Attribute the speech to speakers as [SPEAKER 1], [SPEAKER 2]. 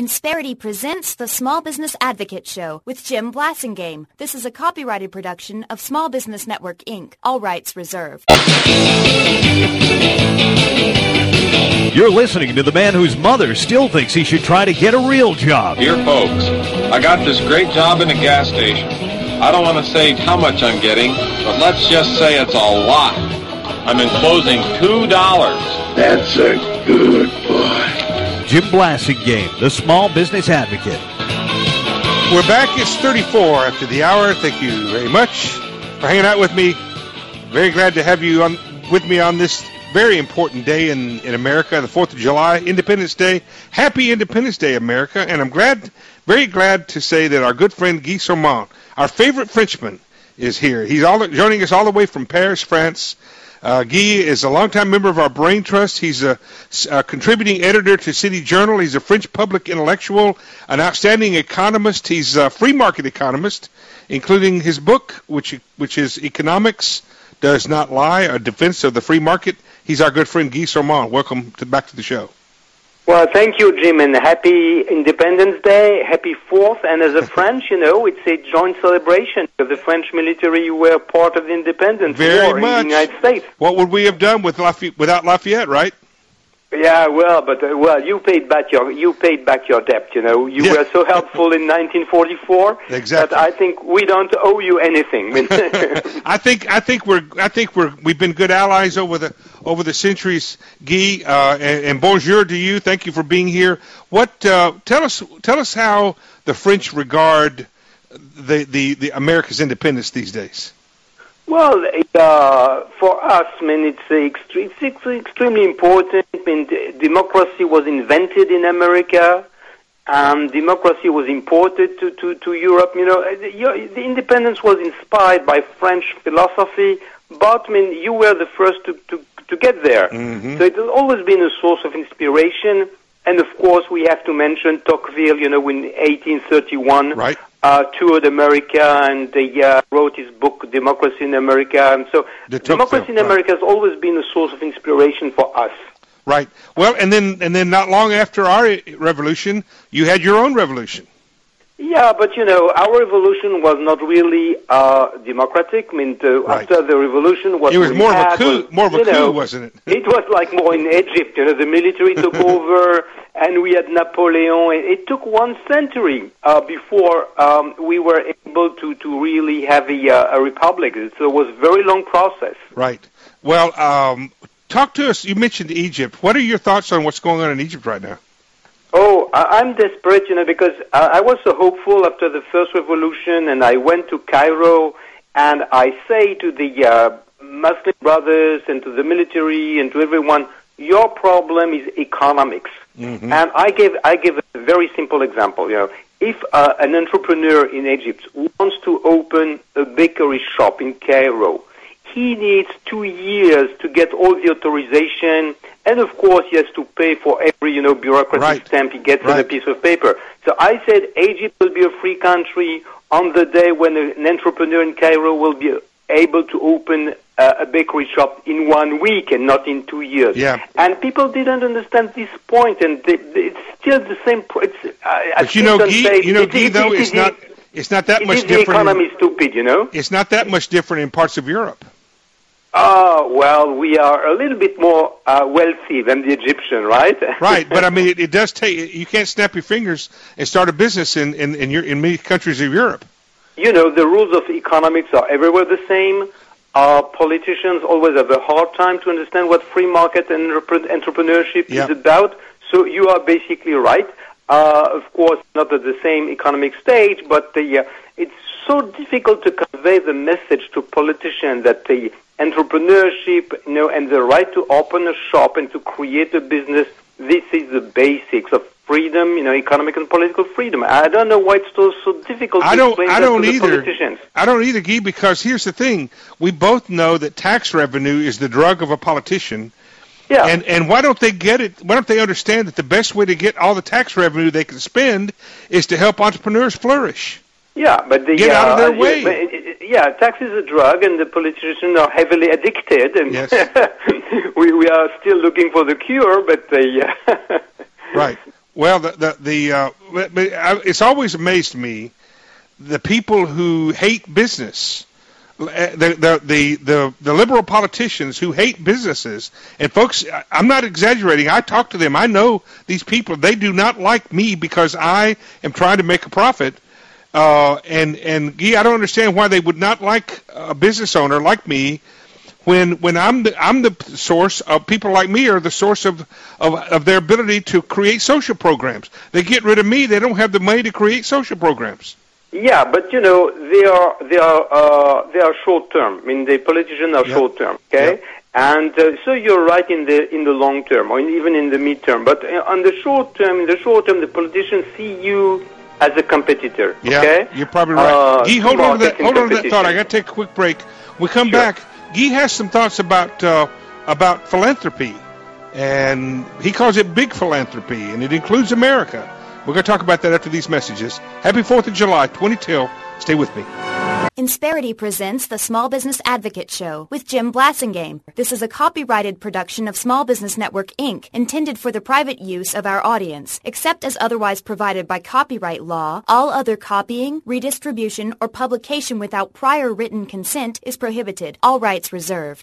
[SPEAKER 1] Insperity presents the Small Business Advocate Show with Jim Blasingame. This is a copyrighted production of Small Business Network, Inc., all rights reserved.
[SPEAKER 2] You're listening to the man whose mother still thinks he should try to get a real job.
[SPEAKER 3] Dear folks, I got this great job in a gas station. I don't want to say how much I'm getting, but let's just say it's a lot. I'm enclosing $2.
[SPEAKER 4] That's a good boy.
[SPEAKER 2] Jim Blasingame, the Small Business Advocate.
[SPEAKER 5] We're back. It's 34 after the hour. Thank you very much for hanging out with me. Very glad to have you with me on this very important day in America, the 4th of July, Independence Day. Happy Independence Day, America. And I'm very glad to say that our good friend Guy Sormand, our favorite Frenchman, is here. He's joining us all the way from Paris, France. Guy is a longtime member of our Brain Trust. He's a contributing editor to City Journal. He's a French public intellectual, an outstanding economist. He's a free market economist, including his book, which is Economics Does Not Lie, A Defense of the Free Market. He's our good friend Guy Sormand. Welcome back to the show.
[SPEAKER 6] Well, thank you, Jim, and happy Independence Day, happy 4th. And as a French, it's a joint celebration of the French military were part of the independence war in the United States.
[SPEAKER 5] What would we have done without Lafayette, right?
[SPEAKER 6] Yeah, well, you paid back your debt. You were so helpful in 1944.
[SPEAKER 5] Exactly.
[SPEAKER 6] That I think we don't owe you anything.
[SPEAKER 5] I think we've been good allies over the centuries, Guy. And bonjour to you. Thank you for being here. Tell us how the French regard the America's independence these days.
[SPEAKER 6] Well, for us, it's extremely important. Democracy was invented in America, and democracy was imported to Europe. The independence was inspired by French philosophy, but you were the first to get there. Mm-hmm. So it has always been a source of inspiration. And of course, we have to mention Tocqueville. In 1831. Right. Toured America, and they wrote his book, Democracy in America. And so democracy in America has always been a source of inspiration for us.
[SPEAKER 5] Right. Well, and then not long after our revolution, you had your own revolution.
[SPEAKER 6] Yeah, but our revolution was not really democratic. After the revolution,
[SPEAKER 5] it was more of a coup, wasn't it?
[SPEAKER 6] It was like more in Egypt. The military took over, and we had Napoleon. It took 1 century before we were able to really have a republic. So it was a very long process.
[SPEAKER 5] Right. Well, talk to us. You mentioned Egypt. What are your thoughts on what's going on in Egypt right now?
[SPEAKER 6] Oh, I'm desperate, because I was so hopeful after the first revolution, and I went to Cairo, and I say to the Muslim brothers and to the military and to everyone, your problem is economics. Mm-hmm. And I give a very simple example. If an entrepreneur in Egypt wants to open a bakery shop in Cairo, he needs 2 years to get all the authorization, and of course he has to pay for every bureaucratic stamp he gets on a piece of paper. So I said Egypt will be a free country on the day when an entrepreneur in Cairo will be able to open a bakery shop in 1 week and not in 2 years.
[SPEAKER 5] Yeah.
[SPEAKER 6] And people didn't understand this point, and it's still the same.
[SPEAKER 5] But Guy, though, it's not that much different.
[SPEAKER 6] The economy is stupid,
[SPEAKER 5] It's not that much different in parts of Europe.
[SPEAKER 6] Well, we are a little bit more wealthy than the Egyptian, right?
[SPEAKER 5] Right, but it does take. You can't snap your fingers and start a business in many countries of Europe.
[SPEAKER 6] The rules of economics are everywhere the same. Politicians always have a hard time to understand what free market and entrepreneurship is about. So you are basically right. Of course, not at the same economic stage, but it's so difficult to convey the message to politicians that the entrepreneurship, and the right to open a shop and to create a business, this is the basics of freedom, economic and political freedom. I don't know why it's so difficult to explain that to the politicians.
[SPEAKER 5] I don't either, Guy, because here's the thing. We both know that tax revenue is the drug of a politician. Yeah. And why don't they get it? Why don't they understand that the best way to get all the tax revenue they can spend is to help entrepreneurs flourish?
[SPEAKER 6] Yeah, but
[SPEAKER 5] get out of their way.
[SPEAKER 6] Tax is a drug, and the politicians are heavily addicted, and
[SPEAKER 5] yes.
[SPEAKER 6] we are still looking for the cure, but
[SPEAKER 5] Right. Well, it's always amazed me the people who hate business, the liberal politicians who hate businesses. And folks, I'm not exaggerating. I talk to them. I know these people. They do not like me because I am trying to make a profit. And Guy, I don't understand why they would not like a business owner like me. When I'm the source of people like me are the source of their ability to create social programs. They get rid of me. They don't have the money to create social programs.
[SPEAKER 6] Yeah, but they are short term. I mean, the politicians are short term. Okay, and so you're right in the long term, or even in the mid term. But on the short term, the politicians see you as a competitor.
[SPEAKER 5] Yeah,
[SPEAKER 6] okay?
[SPEAKER 5] You're probably right. Guy, hold on to that thought. I got to take a quick break. We come back. Guy has some thoughts about philanthropy, and he calls it big philanthropy, and it includes America. We're going to talk about that after these messages. Happy 4th of July, 2010. Stay with me.
[SPEAKER 1] Insperity presents the Small Business Advocate Show with Jim Blasingame. This is a copyrighted production of Small Business Network, Inc., intended for the private use of our audience. Except as otherwise provided by copyright law, all other copying, redistribution, or publication without prior written consent is prohibited. All rights reserved.